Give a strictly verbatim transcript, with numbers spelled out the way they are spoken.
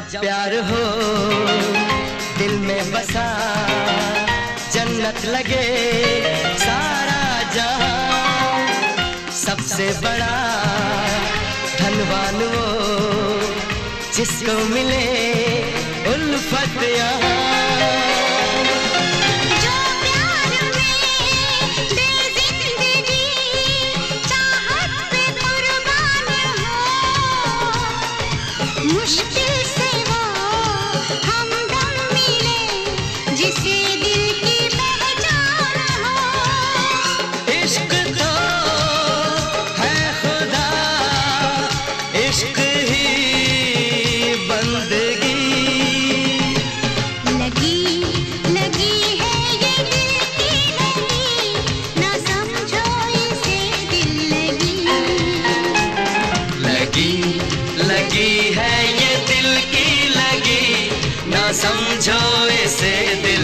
जब प्यार हो दिल में बसा, जन्नत लगे सारा जहां। सबसे बड़ा धनवान वो जिसको मिले उल्फत यहाँ। मुश्किल से वो हमदम मिले जिसे दिल की पहचान हो। इश्क तो है खुदा, इश्क ही बंदगी। लगी लगी है ये दिल की लगी, ना समझो इसे दिल लगी। लगी लगी है ये दिल की लगी, ना समझो इसे दिल